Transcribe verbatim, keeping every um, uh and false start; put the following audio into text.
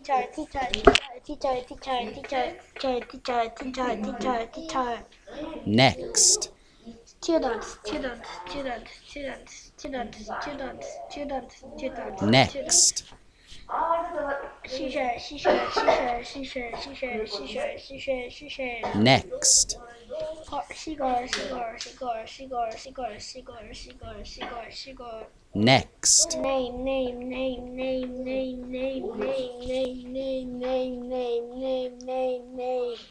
teacher, teacher, teacher, teacher, teacher, teacher, teacher, teacher, teacher. Next. Students, students, students, students, students, students, students, students. Next. 吸血，吸血，吸血，吸血，吸血，吸血，吸血，吸血。 Next. Seagull, seagull, seagull, seagull, seagull, seagull, seagull, seagull, seagull. Next. Name, name, name, name, name, name, name, name, name, name, name, name, name, name.